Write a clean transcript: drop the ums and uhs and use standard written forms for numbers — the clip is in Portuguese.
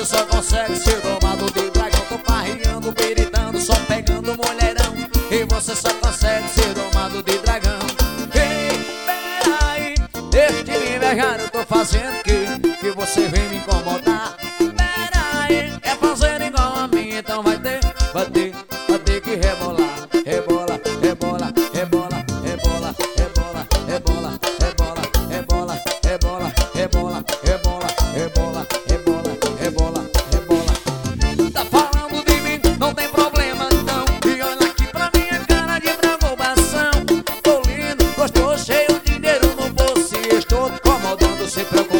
você só consegue ser domado de dragão. Tô farreando, gritando, só pegando mulherão. E você só consegue ser domado de dragão. Ei, peraí, deixa de me invejar, eu tô fazendo o quê? Que você vem me incomodar. Peraí, quer fazer igual a mim, então vai ter que rebolar. Rebola, rebola, rebola, rebola, rebola, rebola, rebola, rebola, rebola, rebola, rebola, rebola, rebola, rebola, rebola. Tá falando de mim, não tem problema não. E olha aqui pra minha cara de preocupação. Tô lindo, gostoso, cheio de dinheiro no bolso e estou te incomodando, se preocupa.